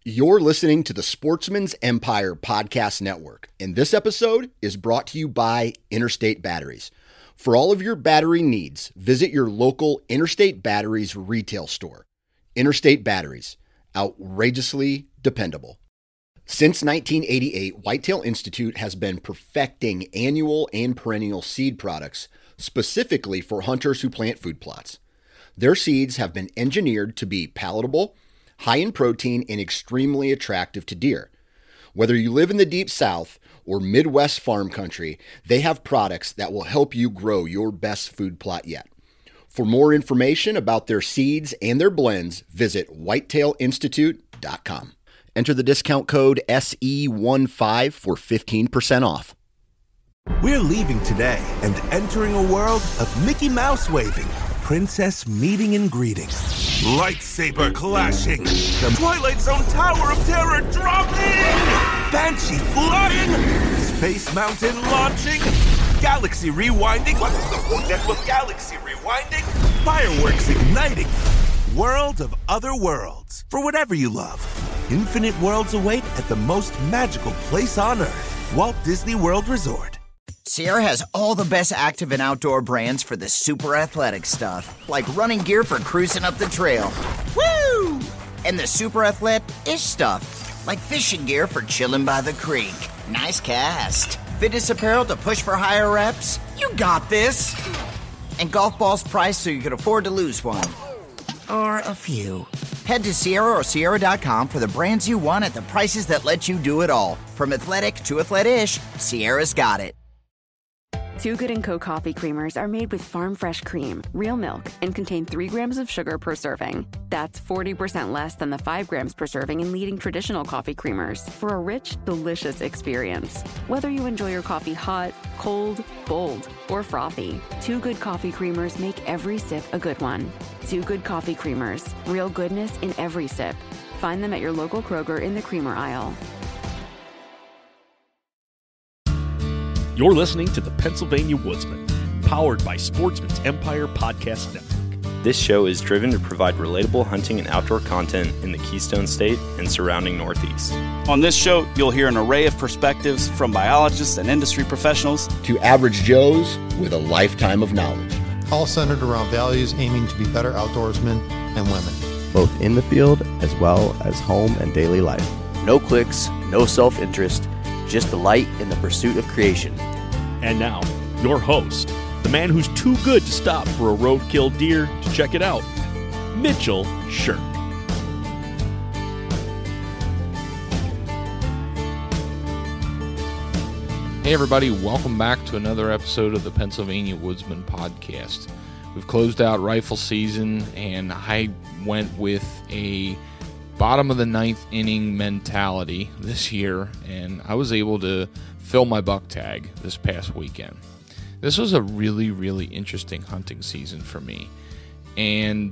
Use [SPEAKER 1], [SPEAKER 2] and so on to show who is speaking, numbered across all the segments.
[SPEAKER 1] You're listening to the Sportsman's Empire Podcast Network, and this episode is brought to you by Interstate Batteries. For all of your battery needs, visit your local Interstate Batteries retail store. Interstate Batteries, outrageously dependable. Since 1988, Whitetail Institute has been perfecting annual and perennial seed products specifically for hunters who plant food plots. Their seeds have been engineered to be palatable, high in protein, and extremely attractive to deer. Whether you live in the Deep South or Midwest farm country, they have products that will help you grow your best food plot yet. For more information about their seeds and their blends, visit whitetailinstitute.com. Enter the discount code SE15 for 15% off.
[SPEAKER 2] We're leaving today and entering a world of Mickey Mouse waving, princess meeting and greeting, lightsaber clashing, the Twilight Zone Tower of Terror dropping, Banshee flying, Space Mountain launching, galaxy rewinding. What's the point with galaxy rewinding? Fireworks igniting. World of other worlds. For whatever you love. Infinite worlds await at the most magical place on Earth. Walt Disney World Resort.
[SPEAKER 3] Sierra has all the best active and outdoor brands for the super athletic stuff, like running gear for cruising up the trail. Woo! And the super athletic-ish stuff, like fishing gear for chilling by the creek. Nice cast. Fitness apparel to push for higher reps. You got this. And golf balls priced so you can afford to lose one. Or a few. Head to Sierra or Sierra.com for the brands you want at the prices that let you do it all. From athletic to athletic-ish, Sierra's got it.
[SPEAKER 4] Too Good & Co. coffee creamers are made with farm fresh cream, real milk, and contain 3 grams of sugar per serving. That's 40% less than the 5 grams per serving in leading traditional coffee creamers for a rich, delicious experience. Whether you enjoy your coffee hot, cold, bold, or frothy, Too Good coffee creamers make every sip a good one. Too Good coffee creamers, real goodness in every sip. Find them at your local Kroger in the creamer aisle.
[SPEAKER 5] You're listening to the Pennsylvania Woodsman, powered by Sportsman's Empire Podcast Network.
[SPEAKER 6] This show is driven to provide relatable hunting and outdoor content in the Keystone State and surrounding Northeast.
[SPEAKER 7] On this show, you'll hear an array of perspectives from biologists and industry professionals
[SPEAKER 1] To average Joes with a lifetime of knowledge.
[SPEAKER 8] All centered around values aiming to be better outdoorsmen and women.
[SPEAKER 9] Both in the field as well as home and daily life.
[SPEAKER 10] No clicks, no self-interest, just delight in the pursuit of creation.
[SPEAKER 5] And now, your host, the man who's too good to stop for a roadkill deer to check it out, Mitchell Shirk.
[SPEAKER 11] Hey everybody, welcome back to another episode of the Pennsylvania Woodsman Podcast. We've closed out rifle season, and I went with a bottom of the ninth inning mentality this year, and I was able to fill my buck tag this past weekend. This was a really, really interesting hunting season for me, and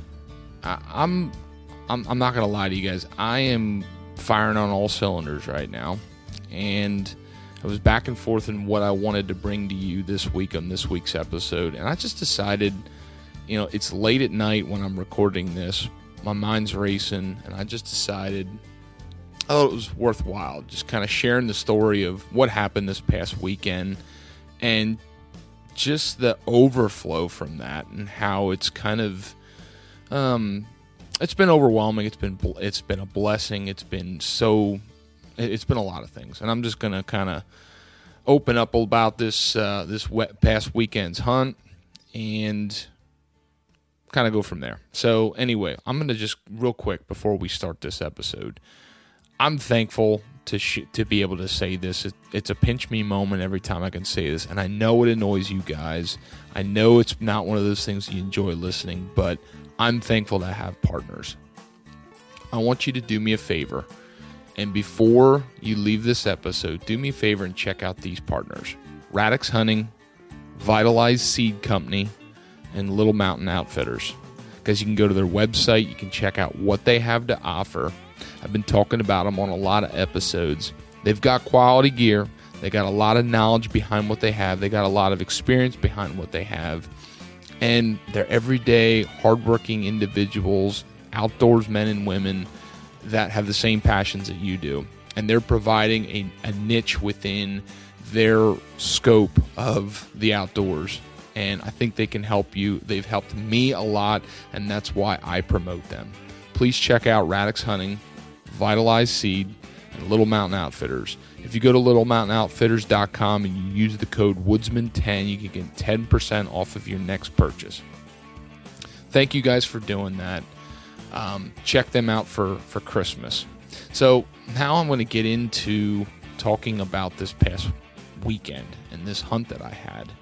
[SPEAKER 11] I'm not gonna lie to you guys. I am firing on all cylinders right now, and I was back and forth in what I wanted to bring to you this week on this week's episode, and I just decided, it's late at night when I'm recording this. My mind's racing, and I just decided it was worthwhile just kind of sharing the story of what happened this past weekend and just the overflow from that, and how it's kind of it's been overwhelming. It's been a blessing. It's been a lot of things, and I'm just gonna kind of open up about this past weekend's hunt and kind of go from there. So anyway, I'm gonna just real quick before we start this episode, I'm thankful to be able to say this. It's a pinch me moment every time I can say this, and I know it annoys you guys. I know it's not one of those things you enjoy listening, but I'm thankful to have partners. I want you to do me a favor, and before you leave this episode, do me a favor and check out these partners: Radix Hunting, Vitalize Seed Company, and Little Mountain Outfitters. Because you can go to their website, you can check out what they have to offer. I've been talking about them on a lot of episodes. They've got quality gear. They got a lot of knowledge behind what they have. They got a lot of experience behind what they have. And they're everyday, hardworking individuals, outdoors men and women that have the same passions that you do, and they're providing a niche within their scope of the outdoors. And I think they can help you. They've helped me a lot, and that's why I promote them. Please check out Radix Hunting, Vitalized Seed, and Little Mountain Outfitters. If you go to littlemountaiноutfitters.com and you use the code Woodsman10, you can get 10% off of your next purchase. Thank you guys for doing that. Check them out for Christmas. So now I'm going to get into talking about this past weekend and this hunt that I had.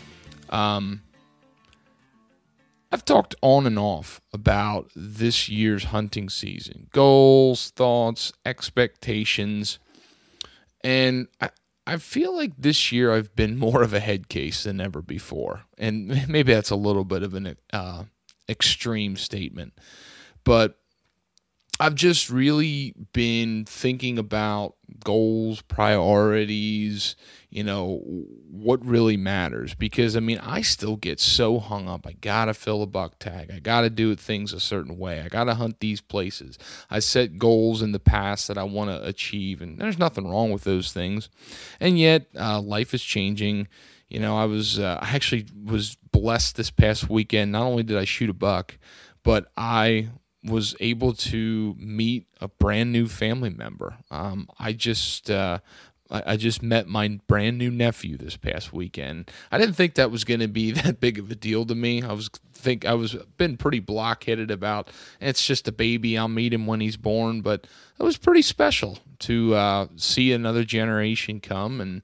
[SPEAKER 11] I've talked on and off about this year's hunting season, goals, thoughts, expectations, and I feel like this year I've been more of a head case than ever before, and maybe that's a little bit of an extreme statement, but I've just really been thinking about goals, priorities, what really matters. Because, I still get so hung up. I got to fill a buck tag. I got to do things a certain way. I got to hunt these places. I set goals in the past that I want to achieve, and there's nothing wrong with those things. And yet, life is changing. I actually was blessed this past weekend. Not only did I shoot a buck, but I was able to meet a brand new family member. I just met my brand new nephew this past weekend. I didn't think that was going to be that big of a deal to me. I was been pretty blockheaded about it's just a baby. I'll meet him when he's born, but it was pretty special to see another generation come, and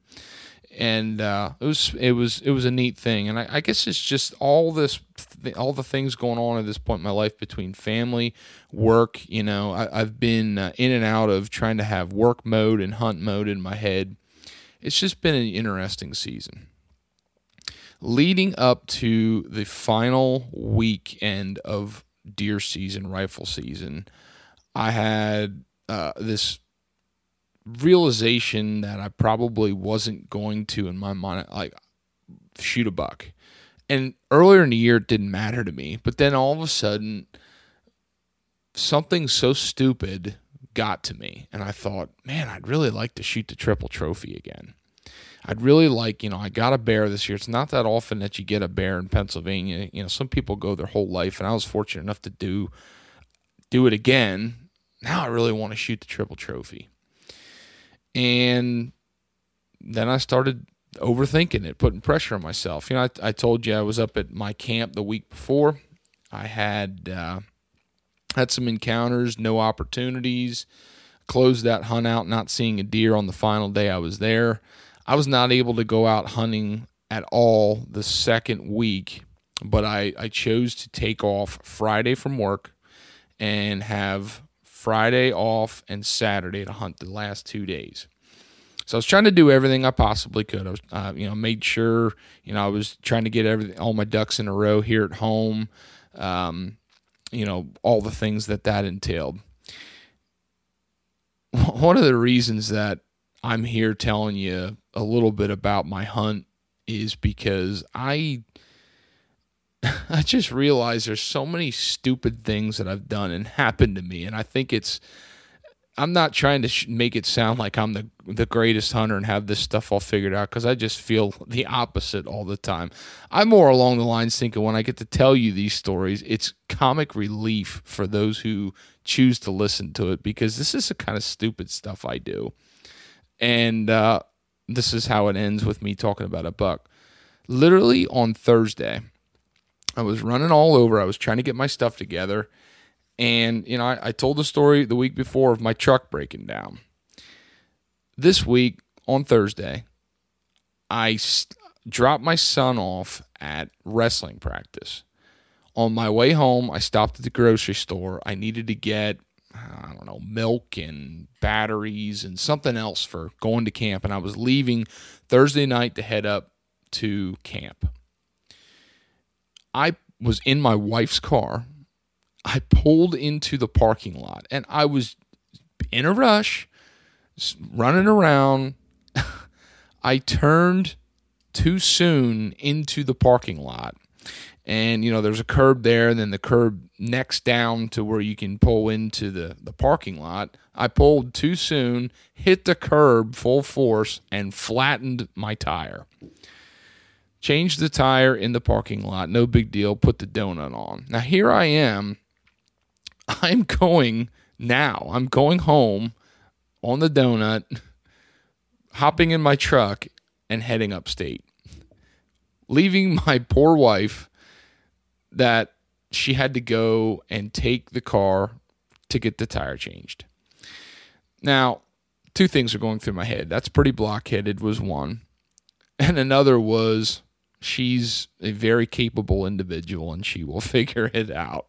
[SPEAKER 11] it was a neat thing. And I guess it's just all the things going on at this point in my life between family, work. I've been in and out of trying to have work mode and hunt mode in my head. It's just been an interesting season. Leading up to the final weekend of deer season, rifle season, I had this realization that I probably wasn't going to, in my mind, shoot a buck. And earlier in the year, it didn't matter to me. But then all of a sudden, something so stupid got to me. And I thought, man, I'd really like to shoot the triple trophy again. I'd really like, I got a bear this year. It's not that often that you get a bear in Pennsylvania. Some people go their whole life, and I was fortunate enough to do it again. Now I really want to shoot the triple trophy. And then I started overthinking it, putting pressure on myself. I told you I was up at my camp the week before. I had some encounters, no opportunities, closed that hunt out, not seeing a deer on the final day I was there. I was not able to go out hunting at all the second week, but I chose to take off Friday from work and have Friday off and Saturday to hunt the last 2 days. So I was trying to do everything I possibly could. I was, made sure, I was trying to get all my ducks in a row here at home. All the things that entailed. One of the reasons that I'm here telling you a little bit about my hunt is because I just realized there's so many stupid things that I've done and happened to me, and I think I'm not trying to make it sound like I'm the greatest hunter and have this stuff all figured out, because I just feel the opposite all the time. I'm more along the lines thinking when I get to tell you these stories, it's comic relief for those who choose to listen to it, because this is the kind of stupid stuff I do. And this is how it ends with me talking about a buck. Literally on Thursday, I was running all over. I was trying to get my stuff together. And, I told the story the week before of my truck breaking down. This week, on Thursday, I dropped my son off at wrestling practice. On my way home, I stopped at the grocery store. I needed to get, milk and batteries and something else for going to camp. And I was leaving Thursday night to head up to camp. I was in my wife's car. I pulled into the parking lot, and I was in a rush, running around. I turned too soon into the parking lot, And, there's a curb there, and then the curb next down to where you can pull into the parking lot. I pulled too soon, hit the curb full force, and flattened my tire. Changed the tire in the parking lot, no big deal, put the donut on. Now, here I am. I'm going home on the donut, hopping in my truck, and heading upstate. Leaving my poor wife that she had to go and take the car to get the tire changed. Now, two things are going through my head. That's pretty blockheaded was one. And another was she's a very capable individual and she will figure it out.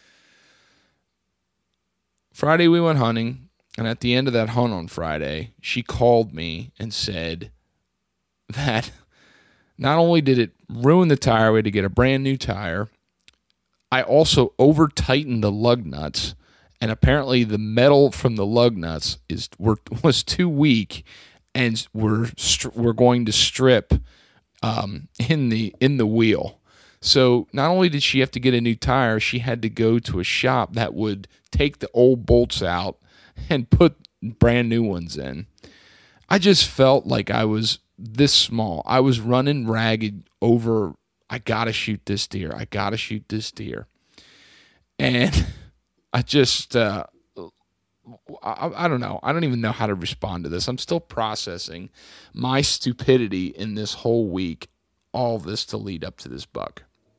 [SPEAKER 11] Friday we went hunting, and at the end of that hunt on Friday, she called me and said that not only did it ruin the tire, we had to get a brand new tire, I also over-tightened the lug nuts, and apparently the metal from the lug nuts was too weak, and we're going to strip in the wheel. So not only did she have to get a new tire, she had to go to a shop that would take the old bolts out and put brand new ones in. I just felt like I was this small. I was running ragged over, I got to shoot this deer. I got to shoot this deer. And I just, I don't know. I don't even know how to respond to this. I'm still processing my stupidity in this whole week, all this to lead up to this buck.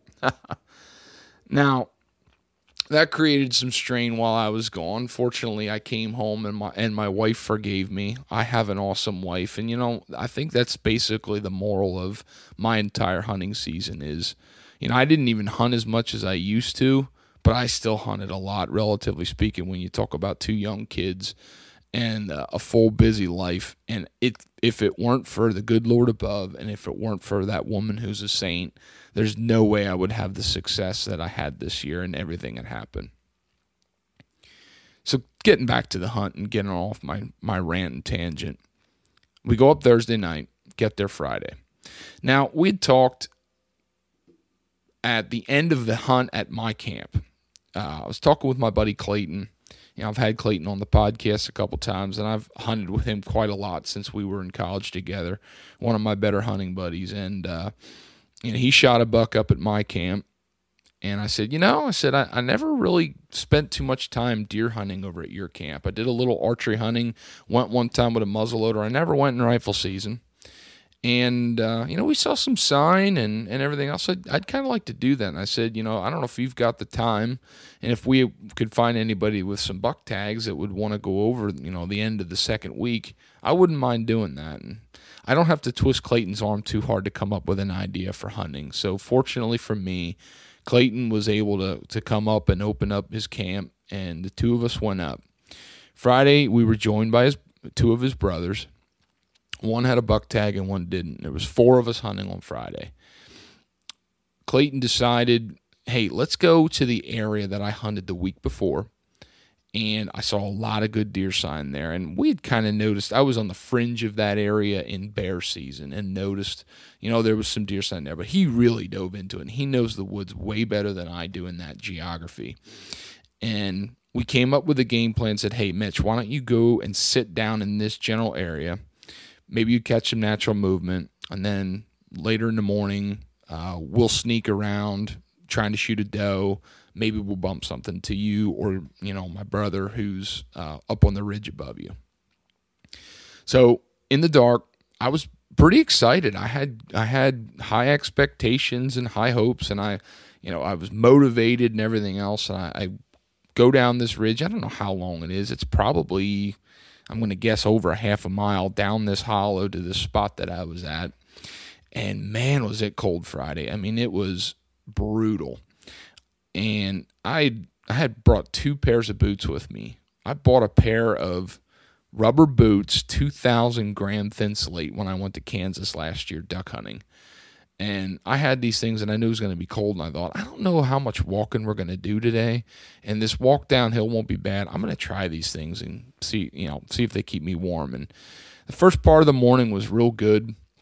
[SPEAKER 11] Now, that created some strain while I was gone. Fortunately, I came home and my wife forgave me. I have an awesome wife, and I think that's basically the moral of my entire hunting season is, I didn't even hunt as much as I used to, but I still hunted a lot, relatively speaking, when you talk about two young kids and a full busy life. And if it weren't for the good Lord above, and if it weren't for that woman who's a saint, there's no way I would have the success that I had this year and everything that happened. So getting back to the hunt and getting off my rant and tangent, we go up Thursday night, get there Friday. Now, we'd talked at the end of the hunt at my camp. I was talking with my buddy Clayton. I've had Clayton on the podcast a couple times, and I've hunted with him quite a lot since we were in college together. One of my better hunting buddies, and he shot a buck up at my camp. And I said, I never really spent too much time deer hunting over at your camp. I did a little archery hunting, went one time with a muzzleloader. I never went in rifle season. And, we saw some sign and everything else. I'd kind of like to do that. And I said, I don't know if you've got the time, and if we could find anybody with some buck tags that would want to go over, the end of the second week, I wouldn't mind doing that. And I don't have to twist Clayton's arm too hard to come up with an idea for hunting. So fortunately for me, Clayton was able to come up and open up his camp, and the two of us went up. Friday, we were joined by two of his brothers. One had a buck tag and one didn't. There was 4 of us hunting on Friday. Clayton decided, hey, let's go to the area that I hunted the week before. And I saw a lot of good deer sign there. And we had kind of noticed, I was on the fringe of that area in bear season and noticed, there was some deer sign there. But he really dove into it. And he knows the woods way better than I do in that geography. And we came up with a game plan, said, hey, Mitch, why don't you go and sit down in this general area? Maybe you catch some natural movement, and then later in the morning, we'll sneak around trying to shoot a doe. Maybe we'll bump something to you or, my brother who's up on the ridge above you. So in the dark, I was pretty excited. I had high expectations and high hopes, and I was motivated and everything else. And I go down this ridge. I don't know how long it is. It's probably, I'm going to guess, over a half a mile down this hollow to the spot that I was at. And man, was it cold Friday. I mean, it was brutal. And I had brought 2 pairs of boots with me. I bought a pair of rubber boots, 2,000 gram thin slate, when I went to Kansas last year duck hunting. And I had these things, and I knew it was going to be cold, and I thought, I don't know how much walking we're going to do today, and this walk downhill won't be bad. I'm going to try these things and see if they keep me warm. And the first part of the morning was real good.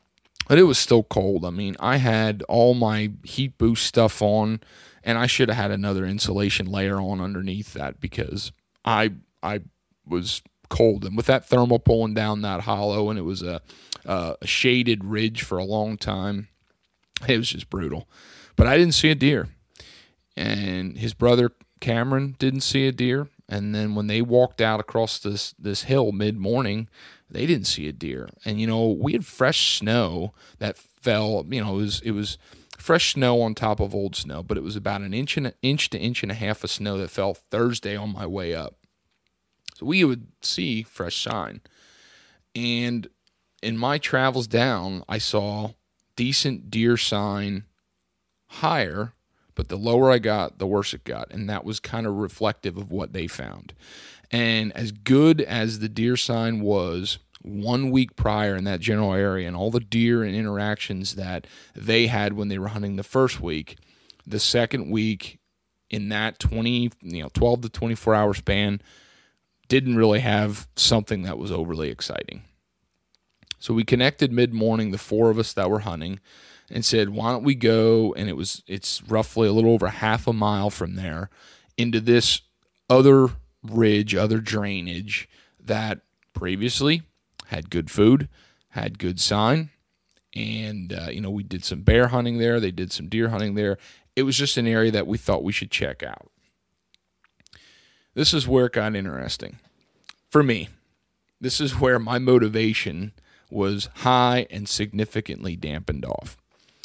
[SPEAKER 11] But it was still cold. I mean, I had all my heat boost stuff on, and I should have had another insulation layer on underneath that because I was cold. And with that thermal pulling down that hollow, and it was a shaded ridge for a long time, it was just brutal. But I didn't see a deer. And his brother Cameron didn't see a deer. And then when they walked out across this hill mid-morning, they didn't see a deer. And, we had fresh snow that fell. It was fresh snow on top of old snow, but it was about an inch to inch and a half of snow that fell Thursday on my way up. So we would see fresh sign. And in my travels down, I saw decent deer sign higher, but the lower I got, the worse it got. And that was kind of reflective of what they found. And as good as the deer sign was 1 week prior in that general area and all the deer and interactions that they had when they were hunting the first week, the second week in that 12 to 24 hour span didn't really have something that was overly exciting. So we connected mid-morning, the four of us that were hunting, and said, why don't we go, and it's roughly a little over half a mile from there, into this other ridge, other drainage that previously had good food, had good sign, and we did some bear hunting there. They did some deer hunting there. It was just an area that we thought we should check out. This is where it got interesting. For me, this is where my motivation was high and significantly dampened off.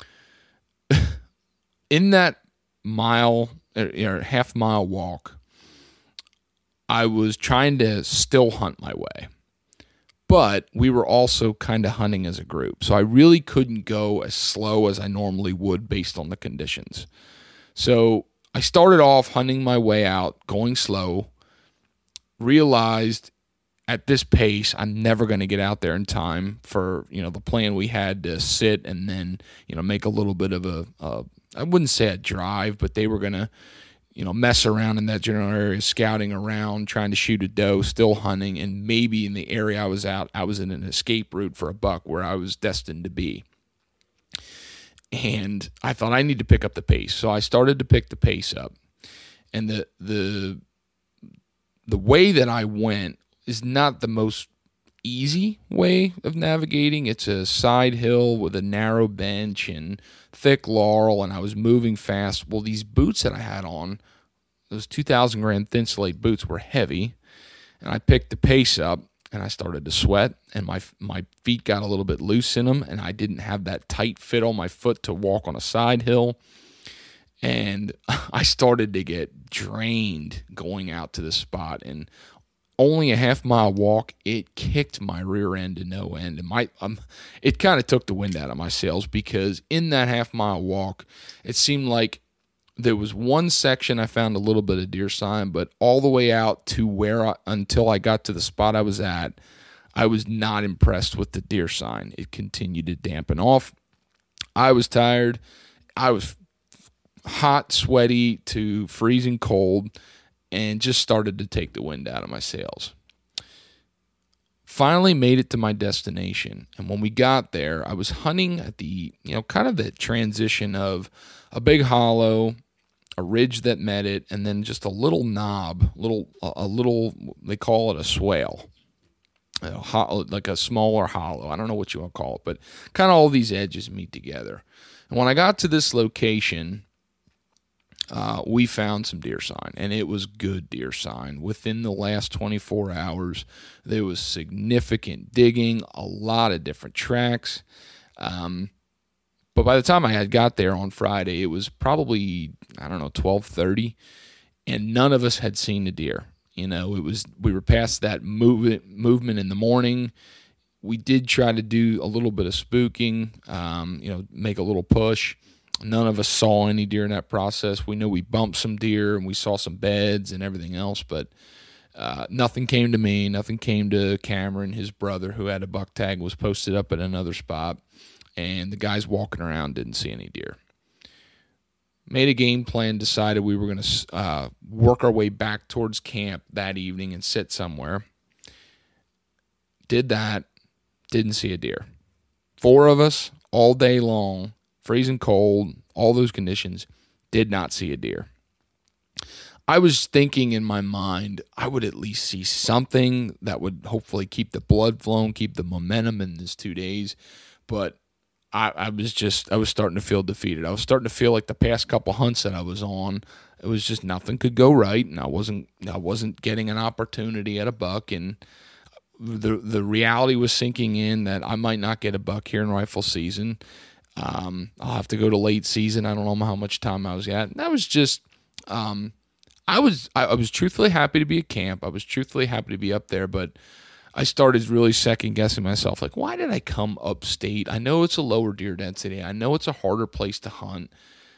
[SPEAKER 11] In that half mile walk, I was trying to still hunt my way, but we were also kind of hunting as a group. So I really couldn't go as slow as I normally would based on the conditions. So I started off hunting my way out, going slow, realized at this pace, I'm never going to get out there in time for, the plan we had to sit and then, make a little bit of I wouldn't say a drive, but they were going to, mess around in that general area, scouting around, trying to shoot a doe, still hunting, and maybe in the area I was out, I was in an escape route for a buck where I was destined to be. And I thought I need to pick up the pace. So I started to pick the pace up. And the way that I went is not the most easy way of navigating. It's a side hill with a narrow bench and thick laurel, and I was moving fast. Well, these boots that I had on, those 2,000 gram thin slate boots, were heavy, and I picked the pace up, and I started to sweat, and my feet got a little bit loose in them, and I didn't have that tight fit on my foot to walk on a side hill, and I started to get drained going out to the spot, and only a half mile walk, it kicked my rear end to no end. And it kind of took the wind out of my sails, because in that half mile walk, it seemed like there was one section I found a little bit of deer sign, but all the way out to until I got to the spot I was at, I was not impressed with the deer sign. It continued to dampen off. I was tired. I was hot, sweaty to freezing cold, and just started to take the wind out of my sails. Finally made it to my destination, and when we got there, I was hunting at the, kind of the transition of a big hollow, a ridge that met it, and then just a little knob, a little, they call it a swale, like a smaller hollow. I don't know what you want to call it, but kind of all these edges meet together. And when I got to this location, we found some deer sign, and it was good deer sign. Within the last 24 hours, there was significant digging, a lot of different tracks. But by the time I had got there on Friday, it was probably, 12:30, and none of us had seen a deer. We were past that movement in the morning. We did try to do a little bit of spooking, make a little push. None of us saw any deer in that process. We knew we bumped some deer and we saw some beds and everything else, but nothing came to me. Nothing came to Cameron. His brother, who had a buck tag, was posted up at another spot, and the guys walking around didn't see any deer. Made a game plan, decided we were going to work our way back towards camp that evening and sit somewhere. Did that, didn't see a deer. 4 of us, all day long, freezing cold, all those conditions, did not see a deer. I was thinking in my mind, I would at least see something that would hopefully keep the blood flowing, keep the momentum in these 2 days. But I was starting to feel defeated. I was starting to feel like the past couple hunts that I was on, it was just nothing could go right, and I wasn't getting an opportunity at a buck, and the reality was sinking in that I might not get a buck here in rifle season. I'll have to go to late season. I don't know how much time I was at. And that was just I was truthfully happy to be at camp. I was truthfully happy to be up there, but I started really second guessing myself. Like, why did I come upstate? I know it's a lower deer density. I know it's a harder place to hunt.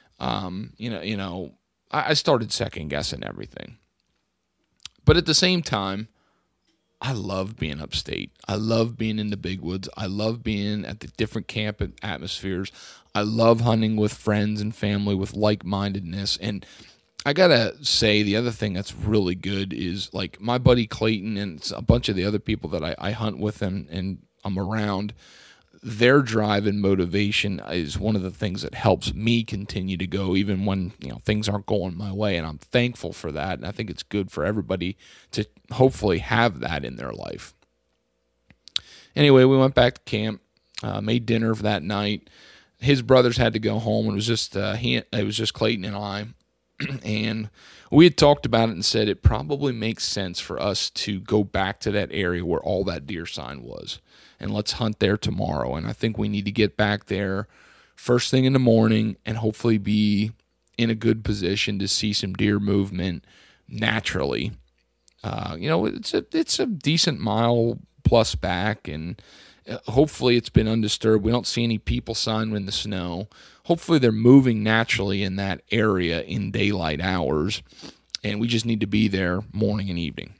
[SPEAKER 11] I started second guessing everything. But at the same time, I love being upstate. I love being in the big woods. I love being at the different camp atmospheres. I love hunting with friends and family with like-mindedness. And I gotta say, the other thing that's really good is, like, my buddy Clayton and a bunch of the other people that I hunt with and I'm around, their drive and motivation is one of the things that helps me continue to go even when things aren't going my way, and I'm thankful for that, and I think it's good for everybody to hopefully have that in their life. Anyway, we went back to camp, made dinner for that night. His brothers had to go home, and it was just Clayton and I. And we had talked about it and said it probably makes sense for us to go back to that area where all that deer sign was, and let's hunt there tomorrow. And I think we need to get back there first thing in the morning and hopefully be in a good position to see some deer movement naturally. It's a decent mile plus back, and hopefully it's been undisturbed. We don't see any people sign in the snow. Hopefully they're moving naturally in that area in daylight hours, and we just need to be there morning and evening.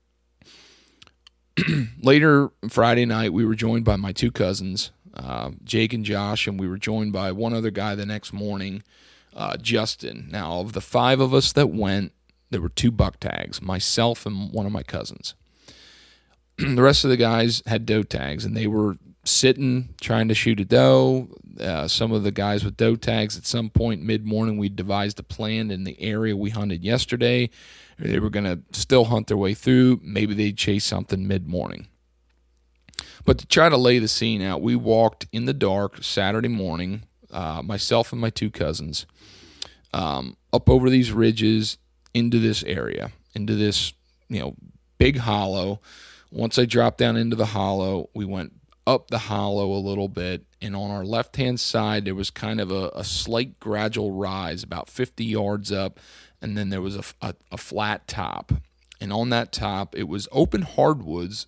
[SPEAKER 11] Later Friday night, we were joined by my two cousins, Jake and Josh, and we were joined by one other guy the next morning, Justin. Now, of the 5 of us that went, there were 2 buck tags, myself and one of my cousins. The rest of the guys had doe tags, and they were sitting trying to shoot a doe. Some of the guys with doe tags, at some point mid-morning, we devised a plan in the area we hunted yesterday. They were going to still hunt their way through. Maybe they'd chase something mid-morning. But to try to lay the scene out, we walked in the dark Saturday morning, myself and my 2 cousins, up over these ridges into this area, into this big hollow. Once I dropped down into the hollow, we went up the hollow a little bit, and on our left-hand side, there was kind of a slight gradual rise, about 50 yards up, and then there was a flat top. And on that top, it was open hardwoods,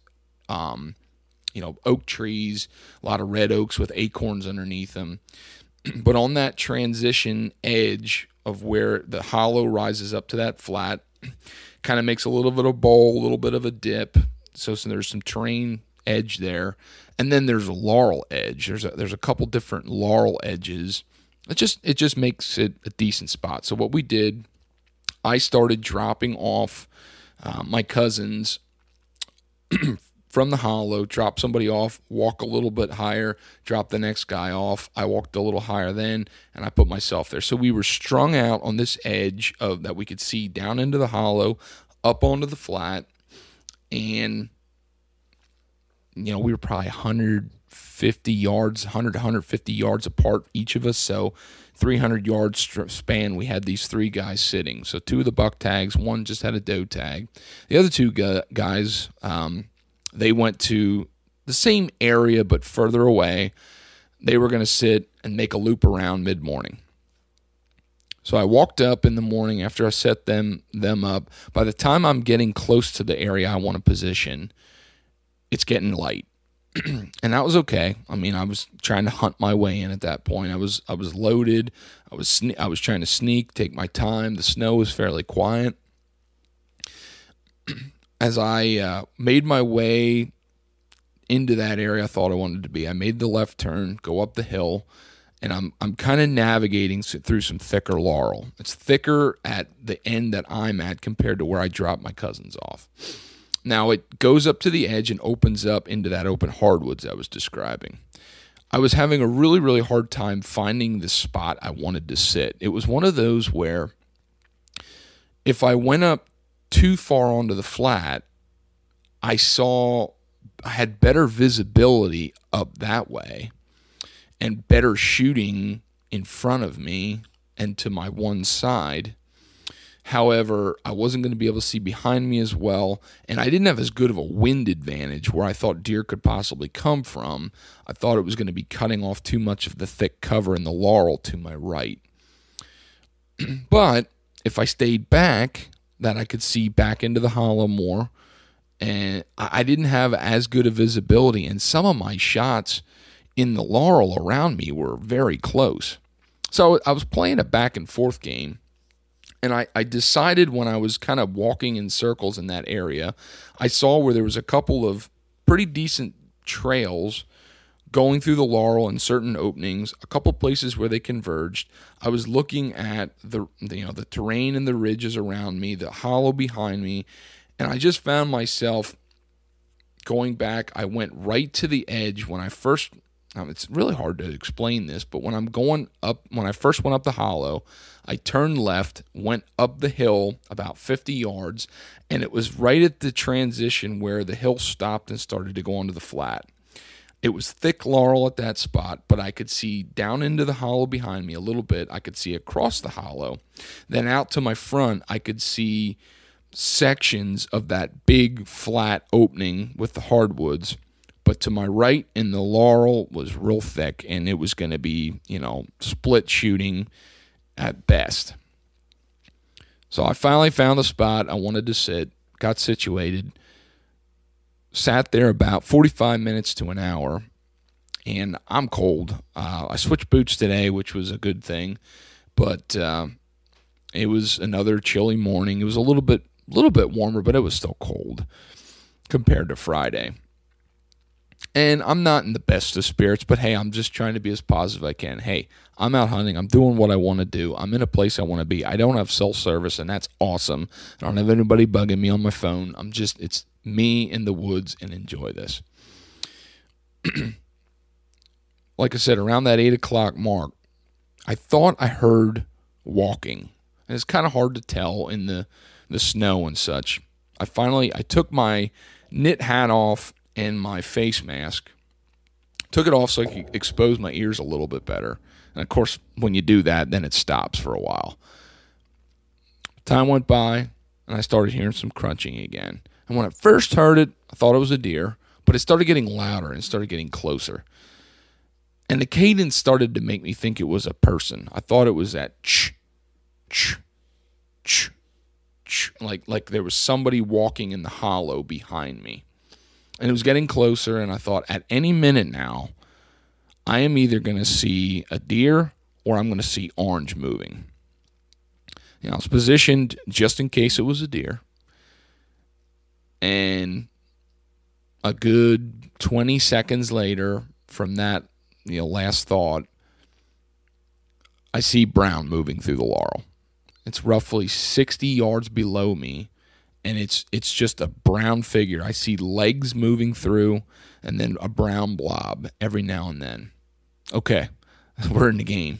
[SPEAKER 11] oak trees, a lot of red oaks with acorns underneath them. But on that transition edge of where the hollow rises up to that flat, kind of makes a little bit of bowl, a little bit of a dip. So there's some terrain edge there, and then there's a laurel edge. There's a couple different laurel edges. It just makes it a decent spot. So what we did, I started dropping off my cousins from the hollow, drop somebody off, walk a little bit higher, drop the next guy off. I walked a little higher then, and I put myself there. So we were strung out on this edge that we could see down into the hollow, up onto the flat. And, we were probably 150 yards, 100 to 150 yards apart, each of us. So 300 yards span, we had these 3 guys sitting. So 2 of the buck tags, 1 just had a doe tag. The other 2 guys, they went to the same area but further away. They were going to sit and make a loop around mid-morning. So I walked up in the morning after I set them up. By the time I'm getting close to the area I want to position, it's getting light. And that was okay. I mean, I was trying to hunt my way in at that point. I was loaded. I was trying to sneak, take my time. The snow was fairly quiet. As I made my way into that area I thought I wanted to be, I made the left turn, go up the hill, and I'm kind of navigating through some thicker laurel. It's thicker at the end that I'm at compared to where I dropped my cousins off. Now, it goes up to the edge and opens up into that open hardwoods I was describing. I was having a really, really hard time finding the spot I wanted to sit. It was one of those where if I went up too far onto the flat, I had better visibility up that way and better shooting in front of me and to my one side. However, I wasn't going to be able to see behind me as well, and I didn't have as good of a wind advantage where I thought deer could possibly come from. I thought it was going to be cutting off too much of the thick cover in the laurel to my right. But if I stayed back, that I could see back into the hollow more, and I didn't have as good a visibility, and some of my shots in the laurel around me were very close. So I was playing a back and forth game. And I decided when I was kind of walking in circles in that area, I saw where there was a couple of pretty decent trails going through the laurel in certain openings, a couple places where they converged. I was looking at the terrain and the ridges around me, the hollow behind me, and I just found myself going back. I went right to the edge when I first. It's really hard to explain this, but when I first went up the hollow, I turned left, went up the hill about 50 yards, and it was right at the transition where the hill stopped and started to go onto the flat. It was thick laurel at that spot, but I could see down into the hollow behind me a little bit. I could see across the hollow. Then out to my front, I could see sections of that big flat opening with the hardwoods. But to my right, and the laurel was real thick, and it was going to be, split shooting at best. So I finally found the spot I wanted to sit, got situated, sat there about 45 minutes to an hour, and I'm cold. I switched boots today, which was a good thing, but it was another chilly morning. It was a little bit warmer, but it was still cold compared to Friday. And I'm not in the best of spirits, but hey, I'm just trying to be as positive as I can. Hey, I'm out hunting. I'm doing what I want to do. I'm in a place I want to be. I don't have cell service, and that's awesome. I don't have anybody bugging me on my phone. It's me in the woods, and enjoy this. Like I said, around that 8 o'clock mark, I thought I heard walking. And it's kind of hard to tell in the snow and such. I took my knit hat off and my face mask, took it off so I could expose my ears a little bit better. And of course, when you do that, then it stops for a while. Time went by, and I started hearing some crunching again. And when I first heard it, I thought it was a deer, but it started getting louder and started getting closer. And the cadence started to make me think it was a person. I thought it was that ch, ch, ch, ch, like there was somebody walking in the hollow behind me. And it was getting closer, and I thought, at any minute now, I am either going to see a deer or I'm going to see orange moving. I was positioned just in case it was a deer. And a good 20 seconds later from that last thought, I see brown moving through the laurel. It's roughly 60 yards below me. And it's just a brown figure. I see legs moving through and then a brown blob every now and then. Okay, we're in the game.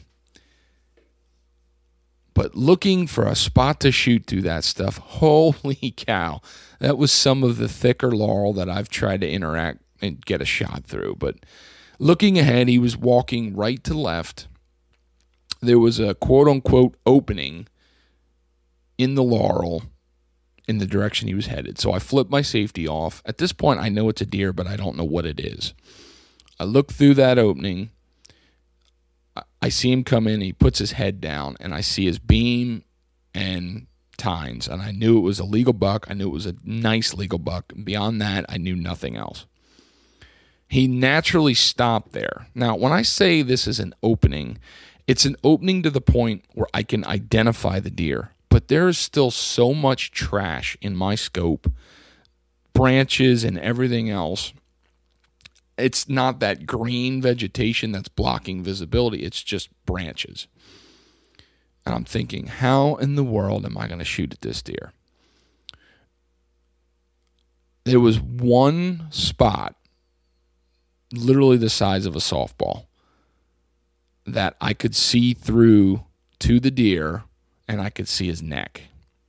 [SPEAKER 11] But looking for a spot to shoot through that stuff, holy cow. That was some of the thicker laurel that I've tried to interact and get a shot through. But looking ahead, he was walking right to left. There was a quote-unquote opening in the laurel in the direction he was headed. So I flipped my safety off. At this point, I know it's a deer, but I don't know what it is. I look through that opening. I see him come in. He puts his head down, and I see his beam and tines. And I knew it was a legal buck. I knew it was a nice legal buck. Beyond that, I knew nothing else. He naturally stopped there. Now, when I say this is an opening, it's an opening to the point where I can identify the deer. But there is still so much trash in my scope, branches and everything else. It's not that green vegetation that's blocking visibility. It's just branches. And I'm thinking, how in the world am I going to shoot at this deer? There was one spot literally the size of a softball, that I could see through to the deer and I could see his neck.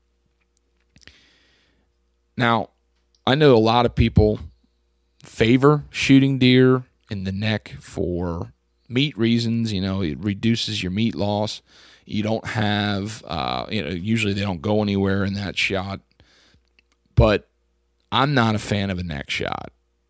[SPEAKER 11] Now, I know a lot of people favor shooting deer in the neck for meat reasons. It reduces your meat loss. You don't have, usually they don't go anywhere in that shot. But I'm not a fan of a neck shot.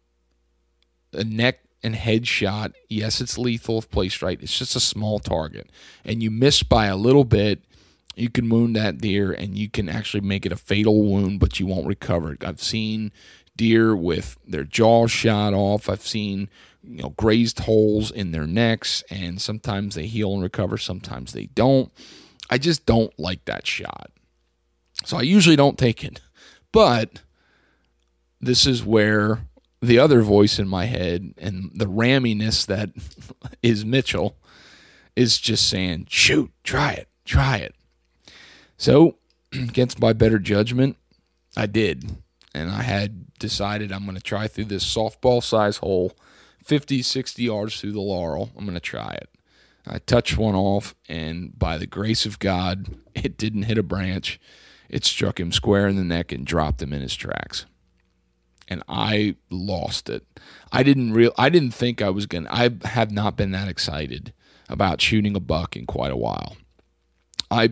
[SPEAKER 11] A neck and head shot, yes, it's lethal if placed right. It's just a small target. And you miss by a little bit, you can wound that deer, and you can actually make it a fatal wound, but you won't recover it. I've seen deer with their jaws shot off. I've seen grazed holes in their necks, and sometimes they heal and recover, sometimes they don't. I just don't like that shot. So I usually don't take it. But this is where the other voice in my head and the ramminess that is Mitchell is just saying, shoot, try it. So against my better judgment, I did. And I had decided I'm going to try through this softball size hole, 50, 60 yards through the laurel. I'm going to try it. I touched one off, and by the grace of God, it didn't hit a branch. It struck him square in the neck and dropped him in his tracks. And I lost it. I didn't think I was going to. I have not been that excited about shooting a buck in quite a while. I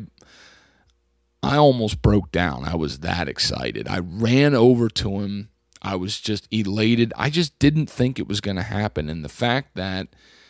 [SPEAKER 11] almost broke down. I was that excited. I ran over to him. I was just elated. I just didn't think it was going to happen. And the fact that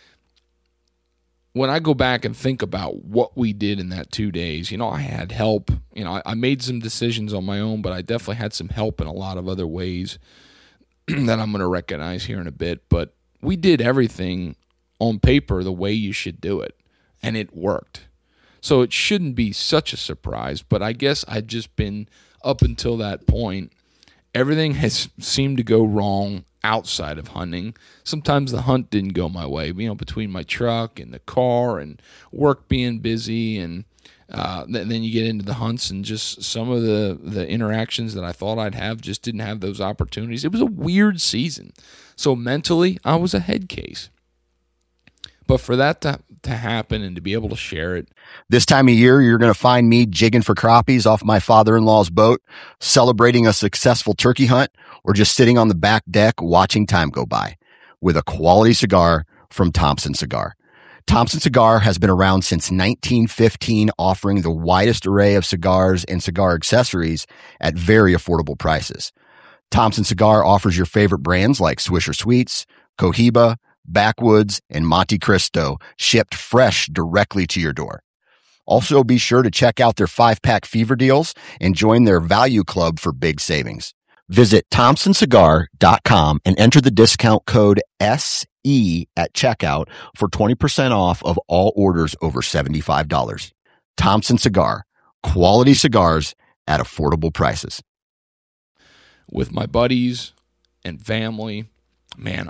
[SPEAKER 11] when I go back and think about what we did in that 2 days, I had help. I made some decisions on my own, but I definitely had some help in a lot of other ways that I'm going to recognize here in a bit. But we did everything on paper the way you should do it, and it worked. So it shouldn't be such a surprise, but I guess I've just been, up until that point, everything has seemed to go wrong outside of hunting. Sometimes the hunt didn't go my way, between my truck and the car and work being busy, and then you get into the hunts, and just some of the interactions that I thought I'd have just didn't have those opportunities. It was a weird season. So mentally, I was a head case. But for that to happen and to be able to share it.
[SPEAKER 1] This time of year, you're going to find me jigging for crappies off my father-in-law's boat, celebrating a successful turkey hunt, or just sitting on the back deck watching time go by with a quality cigar from Thompson Cigar. Thompson Cigar has been around since 1915, offering the widest array of cigars and cigar accessories at very affordable prices. Thompson Cigar offers your favorite brands like Swisher Sweets, Cohiba, Backwoods, and Monte Cristo, shipped fresh directly to your door. Also, be sure to check out their 5-pack fever deals and join their value club for big savings. Visit ThompsonCigar.com and enter the discount code SE at checkout for 20% off of all orders over $75. Thompson Cigar, quality cigars at affordable prices.
[SPEAKER 11] With my buddies and family, man,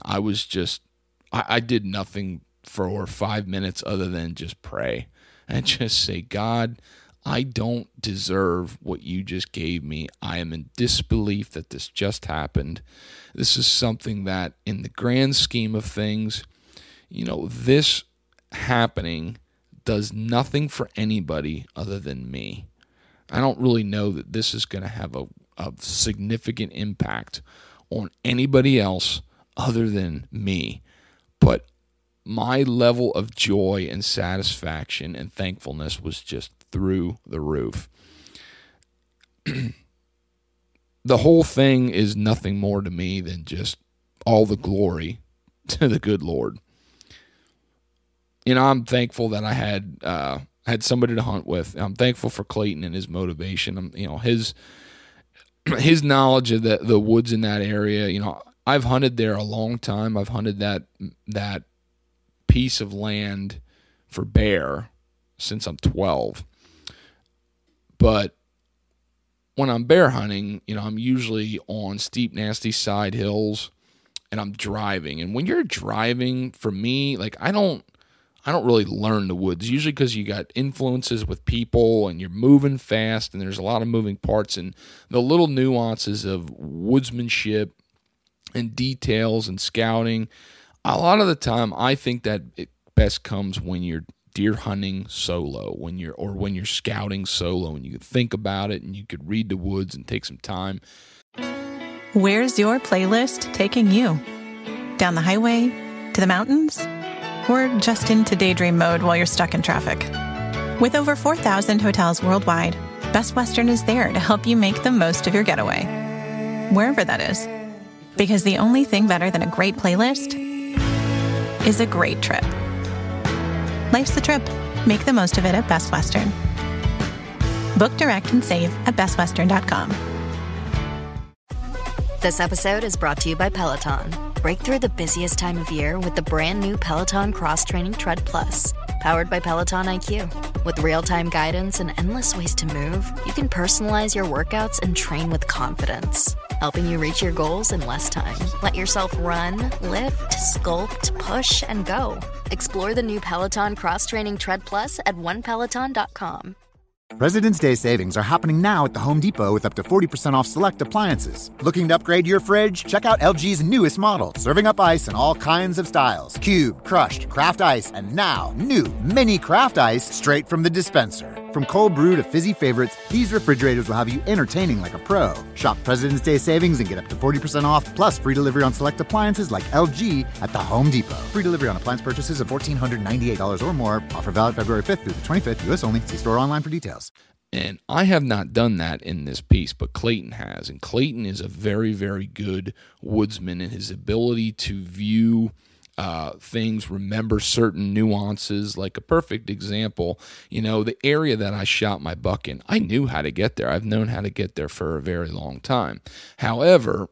[SPEAKER 11] I did nothing for 5 minutes other than just pray and just say, God, I don't deserve what you just gave me. I am in disbelief that this just happened. This is something that, in the grand scheme of things, this happening does nothing for anybody other than me. I don't really know that this is going to have a significant impact on anybody else other than me. But my level of joy and satisfaction and thankfulness was just through the roof. The whole thing is nothing more to me than just all the glory to the good Lord. I'm thankful that I had somebody to hunt with. I'm thankful for Clayton and his motivation. His knowledge of the woods in that area. I've hunted there a long time. I've hunted that piece of land for bear since I'm 12. But when I'm bear hunting, I'm usually on steep, nasty side hills, and I'm driving. And when you're driving, for me, I don't really learn the woods, usually because you got influences with people and you're moving fast and there's a lot of moving parts, and the little nuances of woodsmanship and details and scouting, A lot of the time, I think that it best comes when you're deer hunting solo, when you're scouting solo, and you could think about it and you could read the woods and take some time.
[SPEAKER 12] Where's your playlist taking you? Down the highway? To the mountains? Or just into daydream mode while you're stuck in traffic? With over 4,000 hotels worldwide, Best Western is there to help you make the most of your getaway, wherever that is. Because the only thing better than a great playlist is a great trip. Life's the trip. Make the most of it at Best Western. Book direct and save at bestwestern.com.
[SPEAKER 13] This episode is brought to you by Peloton. Break through the busiest time of year with the brand new Peloton Cross Training Tread Plus. Powered by Peloton IQ. With real-time guidance and endless ways to move, you can personalize your workouts and train with confidence, helping you reach your goals in less time. Let yourself run, lift, sculpt, push, and go. Explore the new Peloton Cross Training Tread Plus at onepeloton.com.
[SPEAKER 14] President's Day savings are happening now at the Home Depot with up to 40% off select appliances. Looking to upgrade your fridge? Check out LG's newest model, serving up ice in all kinds of styles. Cube, crushed, craft ice, and now new mini craft ice straight from the dispenser. From cold brew to fizzy favorites, these refrigerators will have you entertaining like a pro. Shop President's Day savings and get up to 40% off, plus free delivery on select appliances like LG at the Home Depot. Free delivery on appliance purchases of $1,498 or more. Offer valid February 5th through the 25th, U.S. only. See store online for details.
[SPEAKER 11] And I have not done that in this piece, but Clayton has. And Clayton is a very, very good woodsman in his ability to view things, remember certain nuances. Like a perfect example, the area that I shot my buck in, I knew how to get there. I've known how to get there for a very long time. However,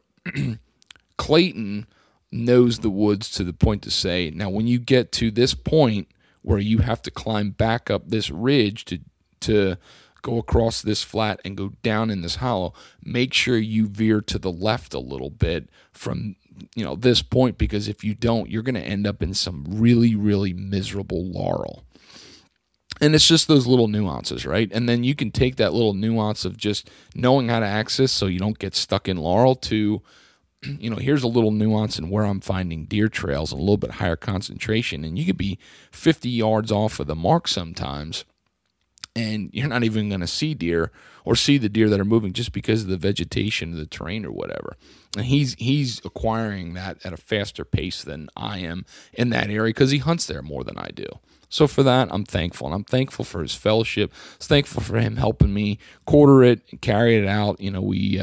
[SPEAKER 11] Clayton knows the woods to the point to say, now when you get to this point where you have to climb back up this ridge to go across this flat and go down in this hollow, make sure you veer to the left a little bit from this point, because if you don't, you're going to end up in some really, really miserable laurel. And it's just those little nuances, right? And then you can take that little nuance of just knowing how to access so you don't get stuck in laurel to, here's a little nuance in where I'm finding deer trails and a little bit higher concentration. And you could be 50 yards off of the mark sometimes, and you're not even going to see deer or see the deer that are moving just because of the vegetation of the terrain or whatever. And he's acquiring that at a faster pace than I am in that area because he hunts there more than I do. So for that, I'm thankful. And I'm thankful for his fellowship. I'm thankful for him helping me quarter it and carry it out. This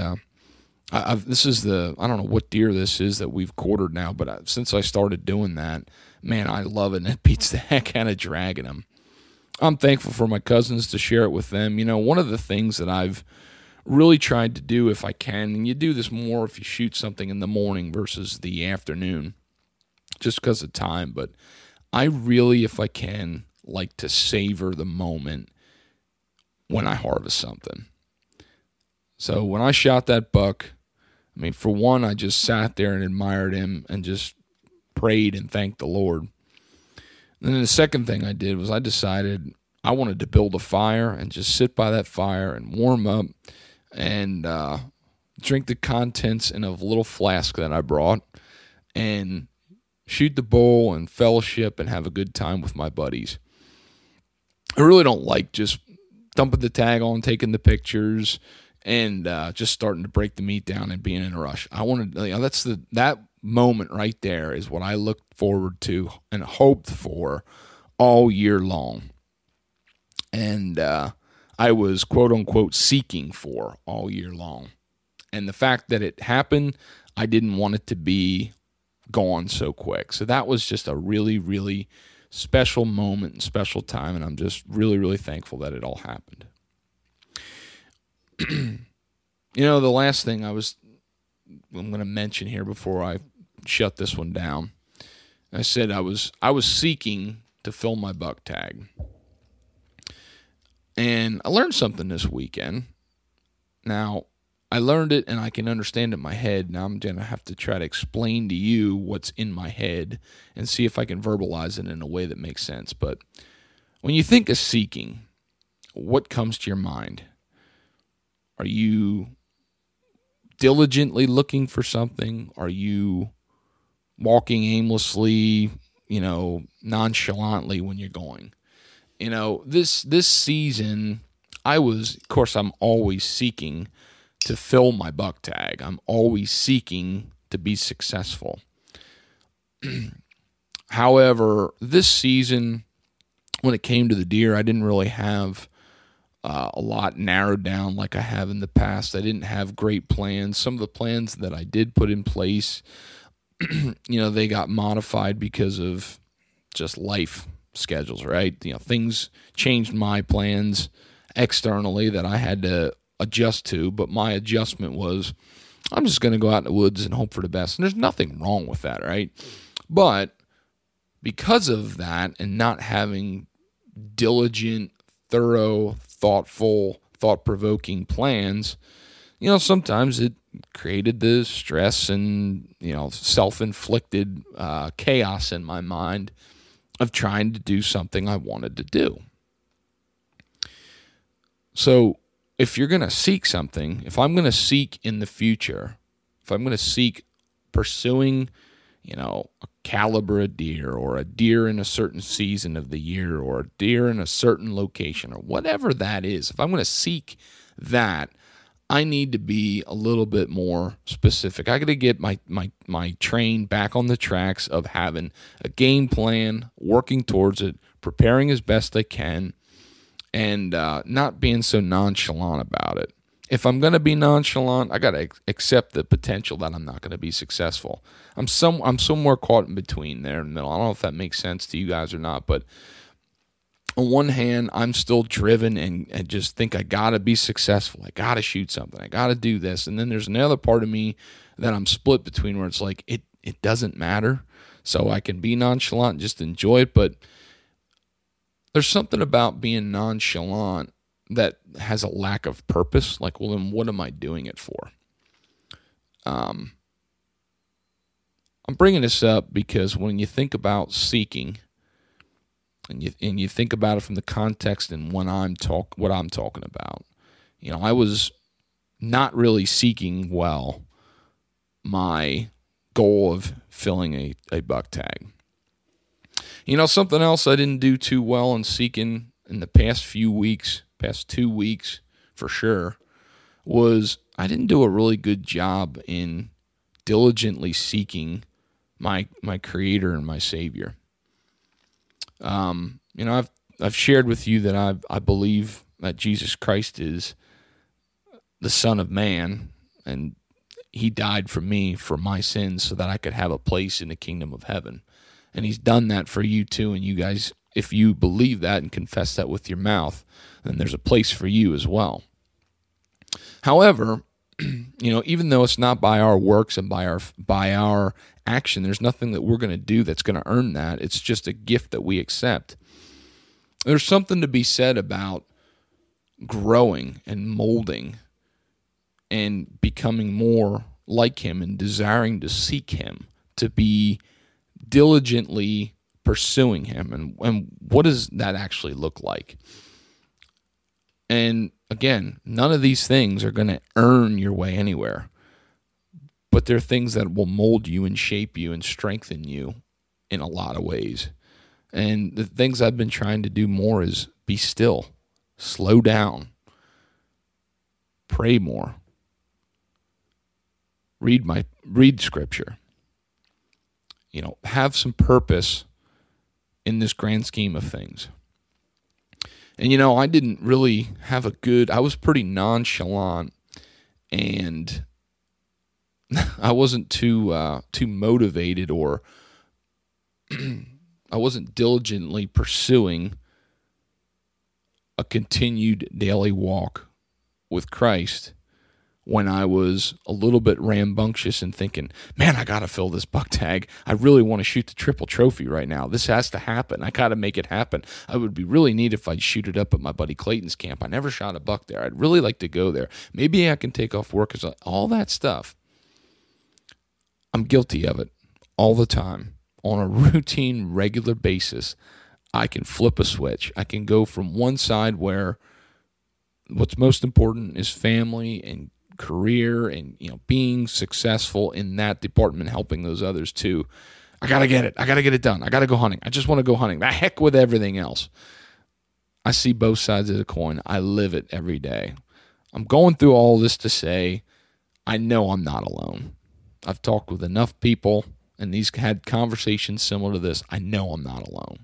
[SPEAKER 11] is I don't know what deer this is that we've quartered now, but since I started doing that, man, I love it. And it beats the heck out of dragging them. I'm thankful for my cousins to share it with them. One of the things that I've really tried to do, if I can, and you do this more if you shoot something in the morning versus the afternoon, just because of time, but I really, if I can, like to savor the moment when I harvest something. So when I shot that buck, for one, I just sat there and admired him and just prayed and thanked the Lord. And then the second thing I did was I decided I wanted to build a fire and just sit by that fire and warm up and drink the contents in a little flask that I brought and shoot the bull and fellowship and have a good time with my buddies. I really don't like just dumping the tag on, taking the pictures, and just starting to break the meat down and being in a rush. I wanted, that moment right there is what I looked forward to and hoped for all year long. And I was quote unquote seeking for all year long. And the fact that it happened, I didn't want it to be gone so quick. So that was just a really, really special moment and special time. And I'm just really, really thankful that it all happened. The last thing I'm going to mention here before I shut this one down. I said I was seeking to fill my buck tag. And I learned something this weekend. Now, I learned it and I can understand it in my head. Now I'm going to have to try to explain to you what's in my head and see if I can verbalize it in a way that makes sense. But when you think of seeking, what comes to your mind? Are you diligently looking for something? Are you walking aimlessly, nonchalantly when you're going. This season, of course, I'm always seeking to fill my buck tag. I'm always seeking to be successful. However, this season, when it came to the deer, I didn't really have a lot narrowed down like I have in the past. I didn't have great plans. Some of the plans that I did put in place, they got modified because of just life schedules, right? Things changed my plans externally that I had to adjust to, but my adjustment was I'm just going to go out in the woods and hope for the best. And there's nothing wrong with that, right? But because of that and not having diligent, thorough, thoughtful, thought-provoking plans, sometimes it created the stress and, self-inflicted chaos in my mind of trying to do something I wanted to do. So if you're going to seek something, if I'm going to seek in the future, if I'm going to seek pursuing, a caliber of deer or a deer in a certain season of the year or a deer in a certain location or whatever that is, if I'm going to seek that, I need to be a little bit more specific. I got to get my train back on the tracks of having a game plan, working towards it, preparing as best I can, and not being so nonchalant about it. If I'm going to be nonchalant, I got to accept the potential that I'm not going to be successful. I'm somewhere caught in between there in the middle. I don't know if that makes sense to you guys or not, but on one hand, I'm still driven and just think I got to be successful. I got to shoot something. I got to do this. And then there's another part of me that I'm split between where it's like it doesn't matter. So I can be nonchalant and just enjoy it, but there's something about being nonchalant that has a lack of purpose. Like, well, then what am I doing it for? I'm bringing this up because when you think about seeking, and you think about it from the context and what I'm talking about, I was not really seeking well my goal of filling a buck tag. Something else I didn't do too well in seeking in the past 2 weeks for sure, was I didn't do a really good job in diligently seeking my Creator and my Savior. I've shared with you that I believe that Jesus Christ is the Son of Man, and He died for me, for my sins, so that I could have a place in the kingdom of heaven. And He's done that for you too, and you guys, if you believe that and confess that with your mouth, then there's a place for you as well. However, even though it's not by our works and by our action, there's nothing that we're going to do that's going to earn that. It's just a gift that we accept. There's something to be said about growing and molding and becoming more like Him and desiring to seek Him, to be diligently pursuing Him. And what does that actually look like? And again, none of these things are going to earn your way anywhere, but they're things that will mold you and shape you and strengthen you in a lot of ways. And the things I've been trying to do more is be still, slow down, pray more, read scripture, have some purpose in this grand scheme of things. And, I didn't really have I was pretty nonchalant, and I wasn't too motivated, or I wasn't diligently pursuing a continued daily walk with Christ when I was a little bit rambunctious and thinking, man, I got to fill this buck tag. I really want to shoot the triple trophy right now. This has to happen. I got to make it happen. I would be really neat if I'd shoot it up at my buddy Clayton's camp. I never shot a buck there. I'd really like to go there. Maybe I can take off work. All that stuff. I'm guilty of it all the time. On a routine, regular basis, I can flip a switch. I can go from one side where what's most important is family and career and, being successful in that department, helping those others too. I got to get it. I got to get it done. I got to go hunting. I just want to go hunting. The heck with everything else. I see both sides of the coin. I live it every day. I'm going through all this to say I know I'm not alone. I've talked with enough people, and these had conversations similar to this. I know I'm not alone.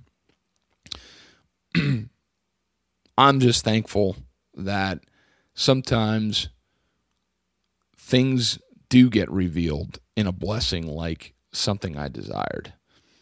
[SPEAKER 11] I'm just thankful that sometimes things do get revealed in a blessing like something I desired.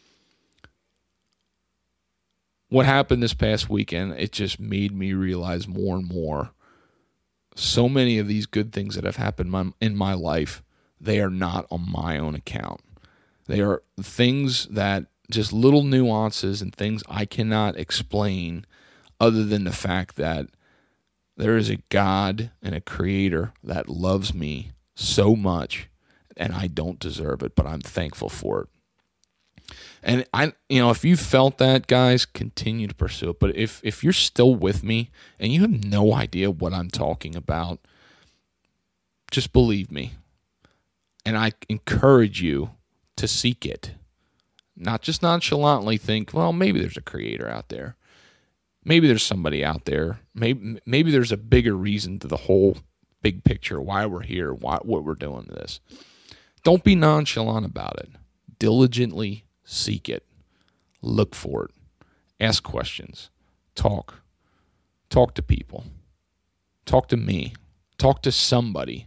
[SPEAKER 11] What happened this past weekend, it just made me realize more and more so many of these good things that have happened in my life, they are not on my own account. They are things that just little nuances and things I cannot explain other than the fact that there is a God and a creator that loves me so much, and I don't deserve it, but I'm thankful for it. And if you felt that, guys, continue to pursue it. But if you're still with me and you have no idea what I'm talking about, just believe me. And I encourage you to seek it. Not just nonchalantly think, well, maybe there's a creator out there. Maybe there's somebody out there. Maybe there's a bigger reason to the whole big picture, why we're here, what we're doing this. Don't be nonchalant about it. Diligently seek it. Look for it. Ask questions. Talk to people. Talk to me. Talk to somebody.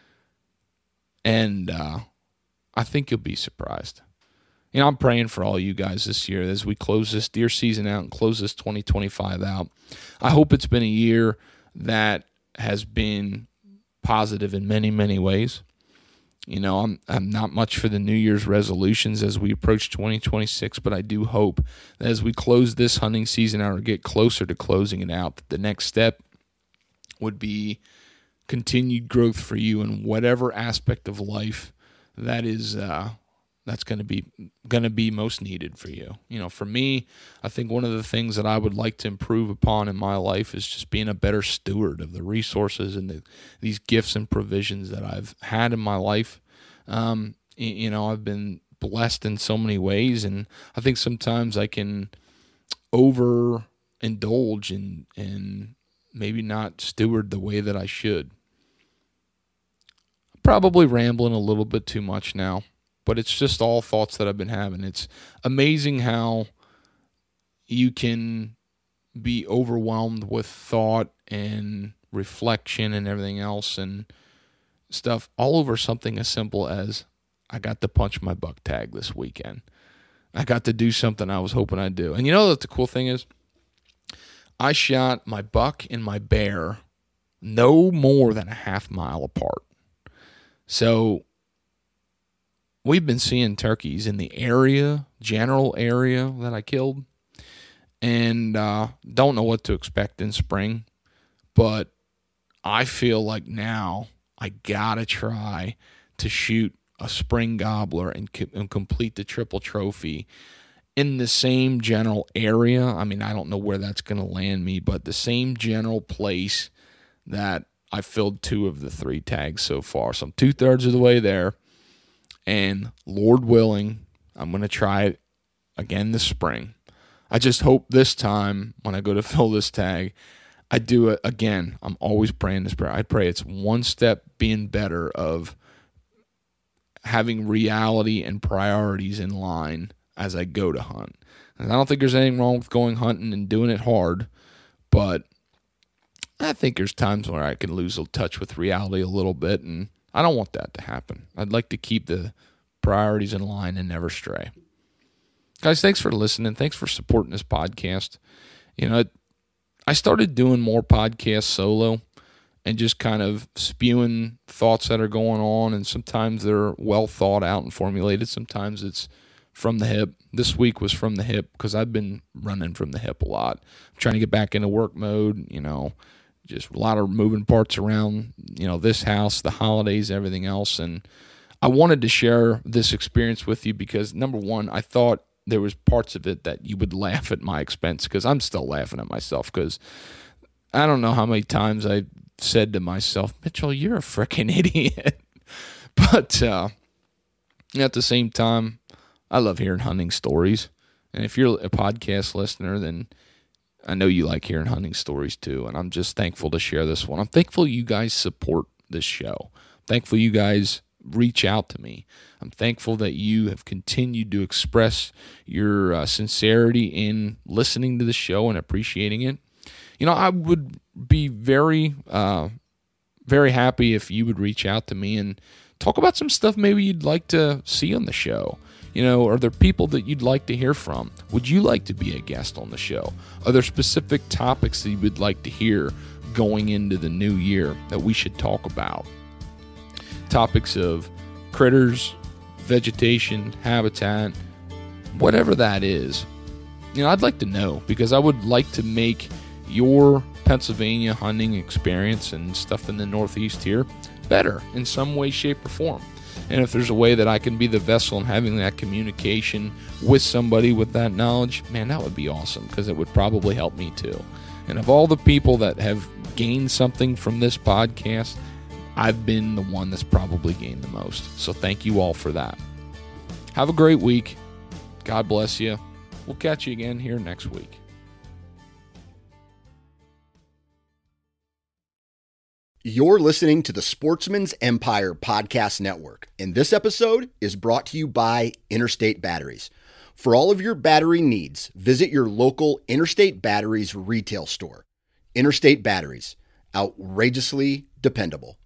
[SPEAKER 11] And I think you'll be surprised. I'm praying for all you guys this year as we close this deer season out and close this 2025 out. I hope it's been a year that has been positive in many, many ways. I'm not much for the New Year's resolutions as we approach 2026, but I do hope that as we close this hunting season out or get closer to closing it out, that the next step would be continued growth for you in whatever aspect of life that is that's going to be most needed for you. For me, I think one of the things that I would like to improve upon in my life is just being a better steward of the resources and these gifts and provisions that I've had in my life. I've been blessed in so many ways, and I think sometimes I can overindulge and maybe not steward the way that I should. I'm probably rambling a little bit too much now, but it's just all thoughts that I've been having. It's amazing how you can be overwhelmed with thought and reflection and everything else and stuff all over something as simple as I got to punch my buck tag this weekend. I got to do something I was hoping I'd do. And you know what the cool thing is? I shot my buck and my bear no more than a half mile apart. So we've been seeing turkeys in the general area that I killed, and don't know what to expect in spring, but I feel like now I gotta try to shoot a spring gobbler and complete the triple trophy in the same general area. I mean, I don't know where that's going to land me, but the same general place that I filled 2 of the 3 tags so far. So I'm 2/3 of the way there. And Lord willing, I'm going to try it again this spring. I just hope this time when I go to fill this tag, I do it again. I'm always praying this prayer. I pray it's one step being better of having reality and priorities in line as I go to hunt. And I don't think there's anything wrong with going hunting and doing it hard, but I think there's times where I can lose touch with reality a little bit, and I don't want that to happen. I'd like to keep the priorities in line and never stray. Guys, thanks for listening. Thanks for supporting this podcast. I started doing more podcasts solo and just kind of spewing thoughts that are going on, and sometimes they're well thought out and formulated. Sometimes it's from the hip. This week was from the hip because I've been running from the hip a lot. I'm trying to get back into work mode, just a lot of moving parts around, this house, the holidays, everything else. And I wanted to share this experience with you because, number one, I thought there was parts of it that you would laugh at my expense because I'm still laughing at myself because I don't know how many times I said to myself, Mitchell, you're a freaking idiot. But at the same time, I love hearing hunting stories. And if you're a podcast listener, then I know you like hearing hunting stories too. And I'm just thankful to share this one. I'm thankful you guys support this show. I'm thankful you guys reach out to me. I'm thankful that you have continued to express your sincerity in listening to the show and appreciating it. You know, I would be very, very happy if you would reach out to me and talk about some stuff maybe you'd like to see on the show. You know, are there people that you'd like to hear from? Would you like to be a guest on the show? Are there specific topics that you would like to hear going into the new year that we should talk about? Topics of critters, vegetation, habitat, whatever that is. You know, I'd like to know, because I would like to make your Pennsylvania hunting experience and stuff in the Northeast here better in some way, shape, or form. And if there's a way that I can be the vessel in having that communication with somebody with that knowledge, man, that would be awesome, because it would probably help me too. And of all the people that have gained something from this podcast, I've been the one that's probably gained the most. So thank you all for that. Have a great week. God bless you. We'll catch you again here next week.
[SPEAKER 1] You're listening to the Sportsman's Empire Podcast Network, and this episode is brought to you by Interstate Batteries. For all of your battery needs, visit your local Interstate Batteries retail store. Interstate Batteries, outrageously dependable.